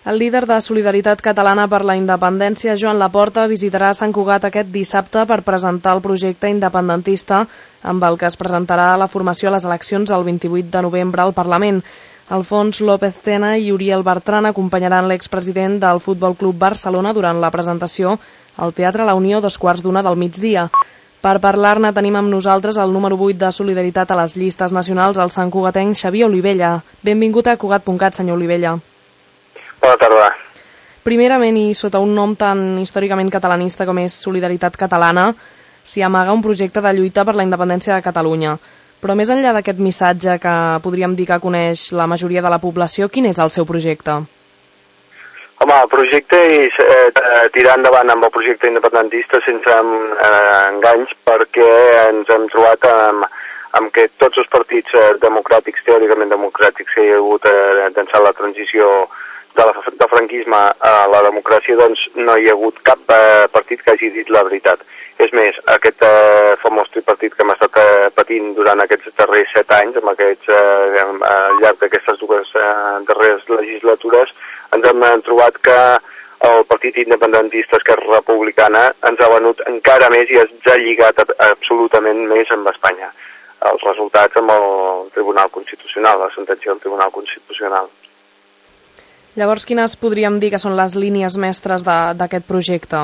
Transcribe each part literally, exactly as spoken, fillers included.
El líder de Solidaritat Catalana per la Independència, Joan Laporta, visitarà Sant Cugat aquest dissabte per presentar el projecte independentista amb el que es presentarà la formació a les eleccions el vint-i-vuit de novembre al Parlament. Alfons López Tena i Uriel Bertran acompanyaran l'expresident del Futbol Club Barcelona durant la presentació al Teatre La Unió dos quarts d'una del migdia. Per parlar-ne tenim amb nosaltres el número vuit de Solidaritat a les llistes nacionals, el santcugatenc Xavier Olivella. Benvingut a Cugat punt cat, senyor Olivella. Bona tarda. Primerament, i sota un nom tan històricament catalanista com és Solidaritat Catalana, s'hi amaga un projecte de lluita per la independència de Catalunya. Però més enllà d'aquest missatge que podríem dir que coneix la majoria de la població, quin és el seu projecte? Home, el projecte és eh, tirar endavant amb el projecte independentista sense eh, enganys, perquè ens hem trobat amb, amb que tots els partits eh, democràtics, teòricament democràtics, que hi ha hagut eh, d'ençà la transició de la de franquisme a la democràcia, doncs no hi ha hagut cap eh, partit que hagi dit la veritat. És més, aquest eh, famós tripartit que hem estat eh, patint durant aquests darrers set anys, amb aquests, eh, al llarg d'aquestes dues eh, darreres legislatures, ens hem trobat que el partit independentista Esquerra Republicana ens ha venut encara més i ens ha lligat absolutament més amb Espanya. Els resultats amb el Tribunal Constitucional, la sentència del Tribunal Constitucional. Llavors, quines podríem dir que són les línies mestres d'aquest projecte?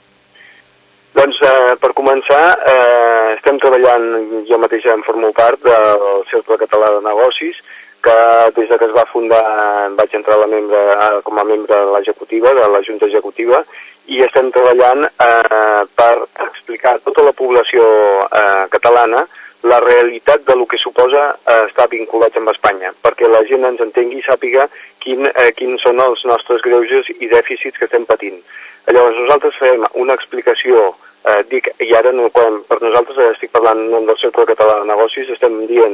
Doncs, eh, per començar, eh, estem treballant, jo mateix en formo part del Cercle Català de Negocis, que des que es va fundar vaig entrar a la membre, com a membre de l'executiva, de la Junta Executiva, i estem treballant eh, per explicar a tota la població eh, catalana la realitat de lo que suposa eh, estar vinculats amb Espanya, perquè la gent ens entengui i sàpiga quin, eh, quins són els nostres greuges i dèficits que estem patint. Llavors nosaltres fem una explicació, eh, dic, i ara no, quan per nosaltres estic parlant en nom del Cercle Català de Negocis, estem dient,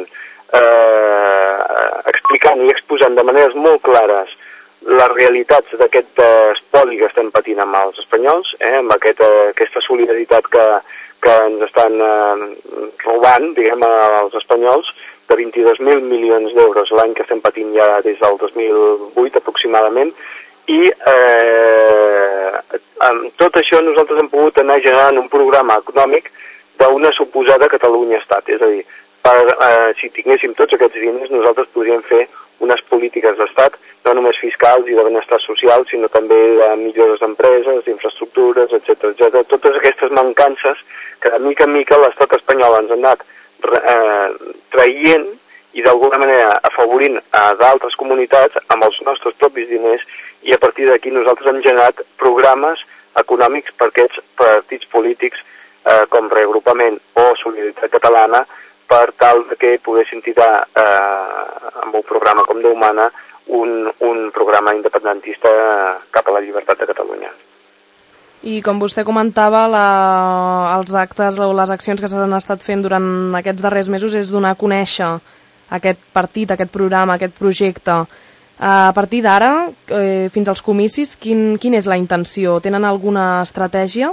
eh, explicant i exposant de maneres molt clares les realitats d'aquest eh, espoli que estem patint amb els espanyols, eh, amb aquest, eh, aquesta solidaritat que que ens estan eh, robant, diguem, als espanyols, de vint-i-dos mil milions d'euros l'any que estem patint ja des del dos mil vuit aproximadament, i eh, amb tot això nosaltres hem pogut anar generant un programa econòmic d'una suposada Catalunya-Estat, és a dir, per, eh, si tinguéssim tots aquests diners nosaltres podríem fer unes polítiques d'estat, no només fiscals i de benestar social, sinó també de millores d'empreses, d'infraestructures, etcètera, etcètera. Totes aquestes mancances que de mica en mica l'estat espanyol ens ha anat eh, traient i d'alguna manera afavorint a d'altres comunitats amb els nostres propis diners, i a partir d'aquí nosaltres hem generat programes econòmics per aquests partits polítics eh, com Reagrupament o Solidaritat Catalana, per tal que poguessin tirar eh, amb un programa com Déu mana un, un programa independentista cap a la llibertat de Catalunya. I com vostè comentava, la, els actes o les accions que s'han estat fent durant aquests darrers mesos és donar a conèixer aquest partit, aquest programa, aquest projecte. A partir d'ara, eh, fins als comicis, quin, quina és la intenció? Tenen alguna estratègia?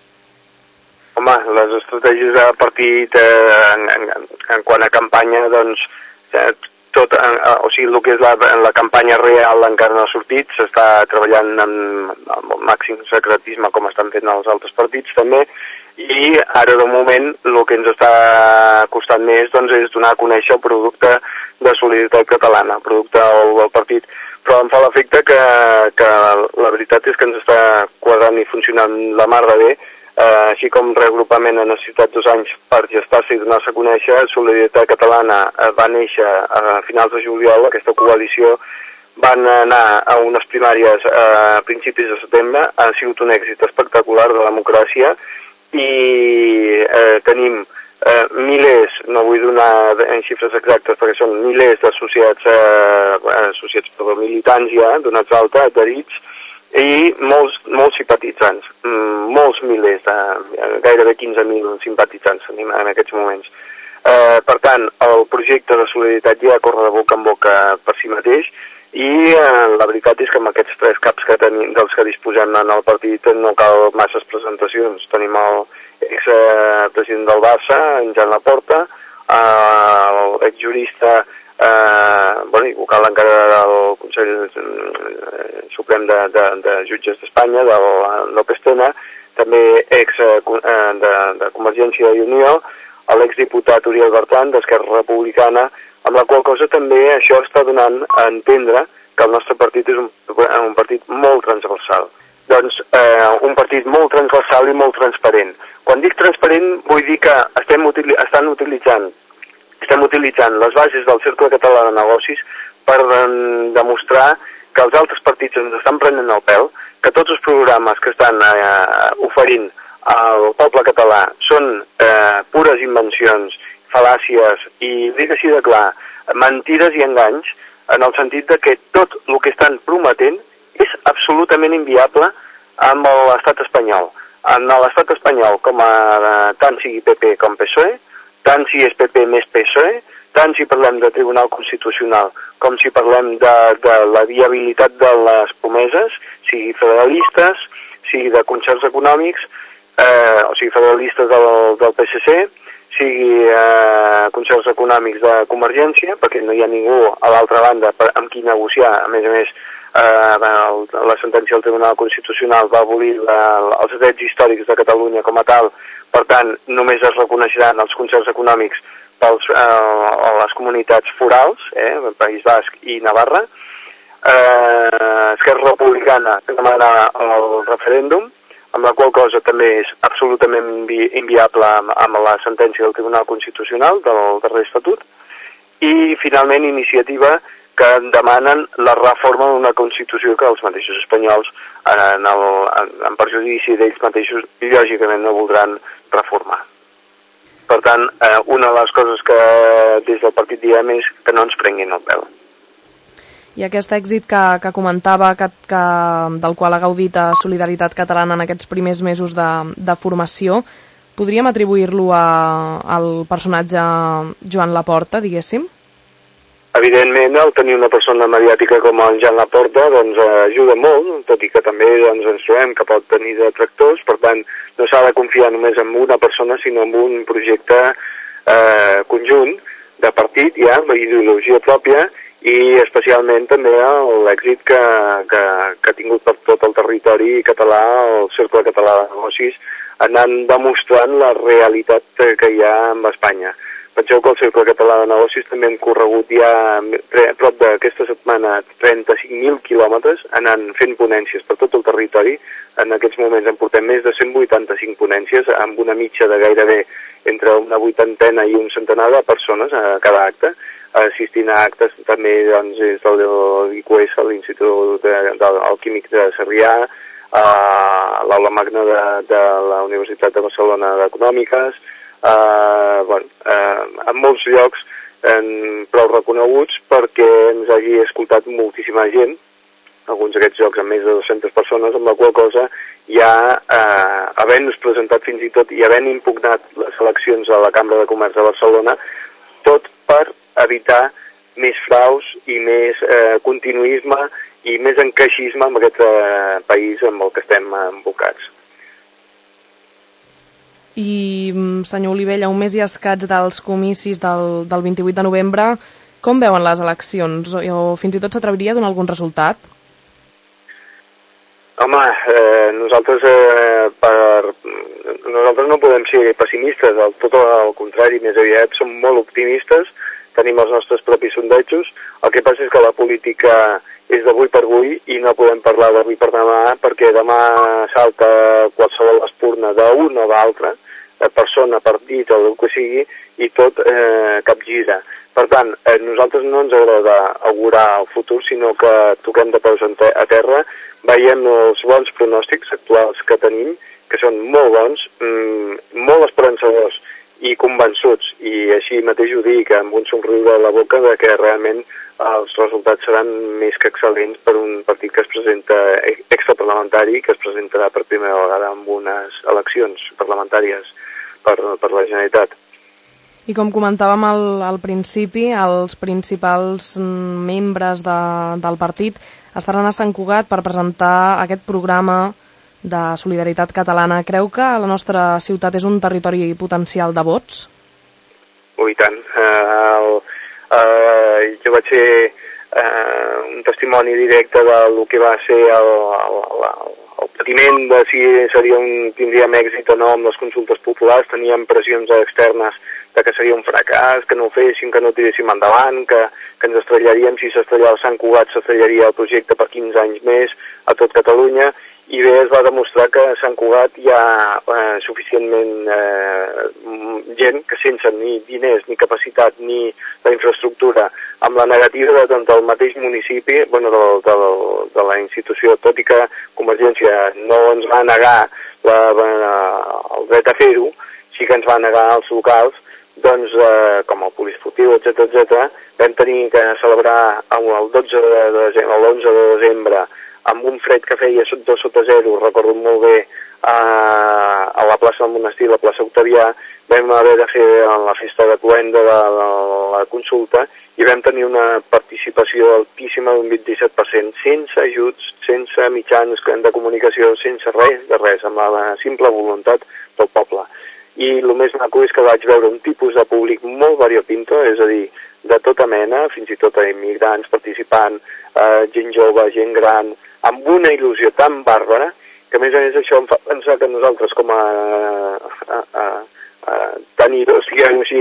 Home, les estratègies de partit eh, en, en, en quant a campanya, doncs, eh, tot, eh, o sigui, el que és la, la campanya real encara no ha sortit, s'està treballant amb, amb el màxim secretisme com estan fent els altres partits també, i ara de moment el que ens està costant més doncs, és donar a conèixer el producte de Solidaritat Catalana, el producte del, del partit, però em fa l'efecte que, que la veritat és que ens està quadrant i funcionant la mar de bé. Uh, així com Reagrupament ha necessitat dos anys per gestar-se i donar-se a conèixer, Solidaritat Catalana uh, va néixer a finals de juliol, aquesta coalició van anar a unes primàries uh, a principis de setembre, ha sigut un èxit espectacular de democràcia i uh, tenim uh, milers, no vull donar en xifres exactes perquè són milers d'associats, uh, associats per militants ja, donats d'alta, adherits, i molts, molts simpatitzants, molts milers, de, gairebé quinze mil simpatitzants tenim en aquests moments. Eh, per tant, el projecte de solidaritat ja corre de boca en boca per si mateix, i eh, la veritat és que amb aquests tres caps que tenim, dels que disposem en el partit no cal masses presentacions. Tenim el ex-president del Barça, en Joan Laporta, eh, l'exjurista, eh, bueno, i vocal encara del Consell Suprem parlem de, de, de jutges d'Espanya, del López Tena, també ex eh, de, de Convergència i Unió, l'exdiputat Oriol Bertran, d'Esquerra Republicana, amb la qual cosa també això està donant a entendre que el nostre partit és un, un partit molt transversal. Doncs eh, un partit molt transversal i molt transparent. Quan dic transparent vull dir que estem util estan utilitzant, estem utilitzant les bases del Cercle Català de Negocis per eh, demostrar que els altres partits ens estan prenent el pèl, que tots els programes que estan eh, oferint al poble català són eh, pures invencions, fal·làcies i, dic així de clar, mentides i enganys, en el sentit de que tot el que estan prometent és absolutament inviable amb l'estat espanyol. En l'estat espanyol, com a, tant sigui P P com P S O E, tant si és P P més P S O E, tant si parlem de Tribunal Constitucional com si parlem de, de la viabilitat de les promeses, sigui federalistes, sigui de concerts econòmics, eh, o sigui federalistes del, del P S C, sigui eh, concerts econòmics de Convergència, perquè no hi ha ningú a l'altra banda per, amb qui negociar. A més a més, eh, el, la sentència del Tribunal Constitucional va abolir la, els drets històrics de Catalunya com a tal, per tant, només es reconeixeran els concerts econòmics pels, eh, les comunitats forals, eh, el País Basc i Navarra. Eh, Esquerra Republicana que demana el referèndum, amb la qual cosa també és absolutament invi inviable amb, amb la sentència del Tribunal Constitucional del darrer estatut, i finalment Iniciativa, que demanen la reforma d'una Constitució que els mateixos espanyols, en, el, en, en perjudici d'ells mateixos, lògicament no voldran reformar. Per tant, eh, una de les coses que des del partit diem és que no ens prenguin el pèl. I aquest èxit que, que comentava, que, que, del qual ha gaudit a Solidaritat Catalana en aquests primers mesos de, de formació, podríem atribuir-lo al personatge Joan Laporta, diguéssim? Evidentment, el tenir una persona mediàtica com el Joan Laporta doncs, ajuda molt, tot i que també doncs, ens trobem que pot tenir detractors, per tant, no s'ha de confiar només en una persona, sinó en un projecte eh, conjunt de partit, ja, amb ideologia pròpia, i especialment també l'èxit que, que, que ha tingut per tot el territori català, el Cercle Català de Negocis, anant demostrant la realitat que hi ha amb Espanya. Penseu que el Cercle Català de Negocis també hem corregut ja prop d'aquesta setmana trenta-cinc mil quilòmetres anant fent ponències per tot el territori. En aquests moments en portem més de cent vuitanta-cinc ponències amb una mitja de gairebé entre una vuitantena i un centenar de persones a cada acte, assistint a actes també doncs, des del I Q S, l'Institut Químic de Sarrià, a l'Aula Magna de, de la Universitat de Barcelona d'Econòmiques, eh, bueno, eh, en molts llocs eh, prou reconeguts perquè ens hagi escoltat moltíssima gent, alguns d'aquests llocs amb més de dues-centes persones, amb la qual cosa ja eh, havent-nos presentat fins i tot i havent impugnat les eleccions a la Cambra de Comerç de Barcelona, tot per evitar més fraus i més eh, continuisme i més encaixisme en aquest eh, país amb el que estem embocats. I, senyor Olivella, un mes i escaig dels comicis del, del vint-i-vuit de novembre, com veuen les eleccions? O, o fins i tot s'atreviria a donar algun resultat? Home, eh, nosaltres, eh, per... nosaltres no podem ser pessimistes, del tot al contrari, més aviat som molt optimistes, tenim els nostres propis sondejos. El que passa és que la política és d'avui per avui i no podem parlar d'avui per demà perquè demà salta qualsevol espurna d'un o d'altre, de persona, partit o el que sigui, i tot eh, capgira. Per tant, eh, nosaltres no ens agrada augurar el futur, sinó que toquem de peus a terra, veiem els bons pronòstics actuals que tenim, que són molt bons, mmm, molt esperançadors i convençuts, i així mateix ho dic amb un somriure a la boca de que realment els resultats seran més que excel·lents per un partit que es presenta extraparlamentari, que es presentarà per primera vegada en unes eleccions parlamentàries per, per la Generalitat. I com comentàvem al, al principi, els principals membres de, del partit estaran a Sant Cugat per presentar aquest programa de Solidaritat Catalana. Creu que la nostra ciutat és un territori potencial de vots? Oh, i tant. Uh, el, uh, jo vaig ser eh, un testimoni directe del que va ser el, el, el, el patiment de si seria un, tindríem èxit o no amb les consultes populars. Teníem pressions externes de que seria un fracàs, que no ho féssim, que no ho tiréssim endavant, que, que ens estrellaríem, si s'estrellava Sant Cugat s'estrellaria el projecte per quinze anys més a tot Catalunya, i bé, es va demostrar que a Sant Cugat hi ha eh, suficientment eh, gent que sense ni diners, ni capacitat, ni la infraestructura, amb la negativa de tant del mateix municipi, bueno, de, de, de la institució, tot i que Convergència no ens va negar la, la, el dret a fer-ho, sí que ens va negar els locals, doncs, eh, com el poliesportiu, etcètera, etcètera, vam tenir que celebrar el dotze de desembre, l'onze de desembre, amb un fred que feia dos sota zero, recordo molt bé, a, a la plaça del Monestir, la plaça Octavià, vam haver de fer la festa de cloenda de, de la consulta i vam tenir una participació altíssima d'un vint-i-set per cent, sense ajuts, sense mitjans de comunicació, sense res de res, amb la simple voluntat del poble. I el més maco és que vaig veure un tipus de públic molt variopinto, és a dir, de tota mena, fins i tot a immigrants participant, eh, gent jove, gent gran, amb una il·lusió tan bàrbara, que a més a més això em fa pensar que nosaltres com a, a, a, a tenidors, diguem-ho així,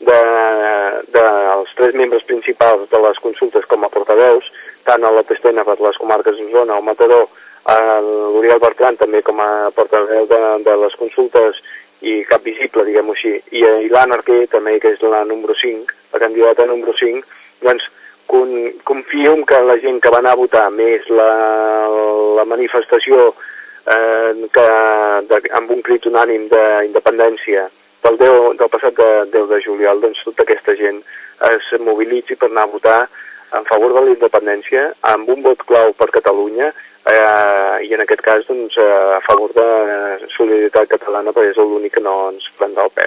dels de, de tres membres principals de les consultes com a portaveus, tant a la Testena per les comarques d'Osona o Mataró, l'Oriol Bertran també com a portaveu de, de les consultes i cap visible, diguem-ho així, i, i l'Anna Arquer també, que és la número cinc, la candidata número cinc, doncs con, confio que la gent que va anar a votar, més la, la manifestació eh, que, de, amb un crit unànim d'independència del, del passat de, deu de juliol, doncs tota aquesta gent es mobilitzi per anar a votar en favor de la independència, amb un vot clau per Catalunya, Eh, i en aquest cas doncs, a favor de solidaritat catalana, perquè és l'únic que no ens prendrà el pèl.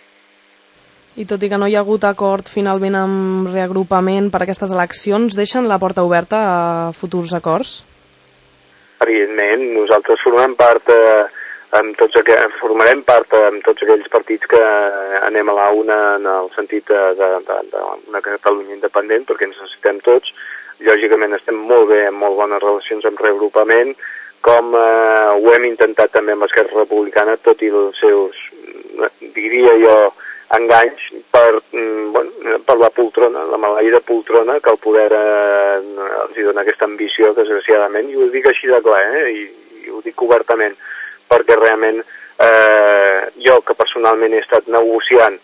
I tot i que no hi ha hagut acord finalment amb reagrupament per aquestes eleccions, deixen la porta oberta a futurs acords? Evidentment, nosaltres formem part eh, amb tots aqu... formarem part amb tots aquells partits que anem a la una en el sentit d'una Catalunya independent, perquè ens necessitem tots. Lògicament estem molt bé, amb molt bones relacions amb reagrupament, com eh, ho hem intentat també amb Esquerra Republicana, tot i els seus, diria jo, enganys per, bueno, per la poltrona, la maleïda poltrona, que el poder eh, els hi dona aquesta ambició, desgraciadament, i ho dic així de clar, eh, i, i ho dic obertament, perquè realment eh, jo, que personalment he estat negociant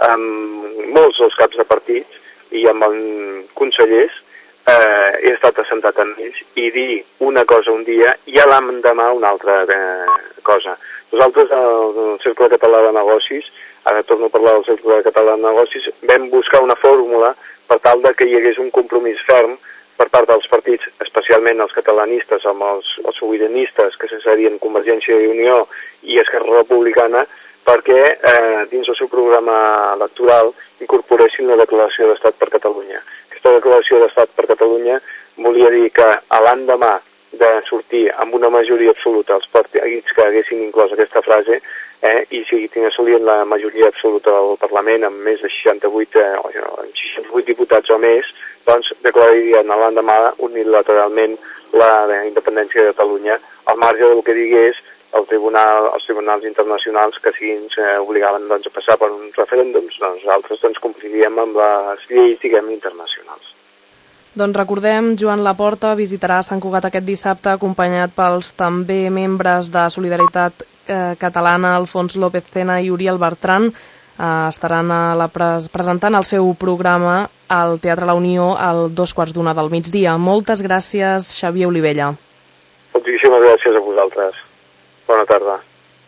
amb molts dels caps de partits i amb els consellers, Eh, he estat assentat amb ells i dir una cosa un dia i a l'endemà una altra eh, cosa. Nosaltres, al Cercle Català de Negocis, ara torno a parlar del Cercle Català de Negocis, vam buscar una fórmula per tal de que hi hagués un compromís ferm per part dels partits, especialment els catalanistes, amb els, els sobiranistes, que se serien Convergència i Unió i Esquerra Republicana, perquè eh, dins el seu programa electoral incorporessin la declaració d'Estat per Catalunya. Aquesta declaració d'Estat per Catalunya volia dir que a l'endemà de sortir amb una majoria absoluta els partits que haguessin inclòs aquesta frase, eh, i si assolien la majoria absoluta del Parlament amb més de seixanta-vuit, eh, seixanta-vuit diputats o més, doncs declararien a l'endemà unilateralment la independència de Catalunya, al marge del que digués el tribunal, els tribunals internacionals que si ens eh, obligaven doncs, a passar per uns referèndums, doncs nosaltres doncs, compliríem amb les lleis, diguem, internacionals. Doncs recordem, Joan Laporta visitarà Sant Cugat aquest dissabte acompanyat pels també membres de Solidaritat eh, Catalana, Alfons López Tena i Oriol Bertran. Eh, estaran a la pres presentant el seu programa al Teatre La Unió al dos quarts d'una del migdia. Moltes gràcies, Xavier Olivella. Moltíssimes gràcies a vosaltres. Bona tarda.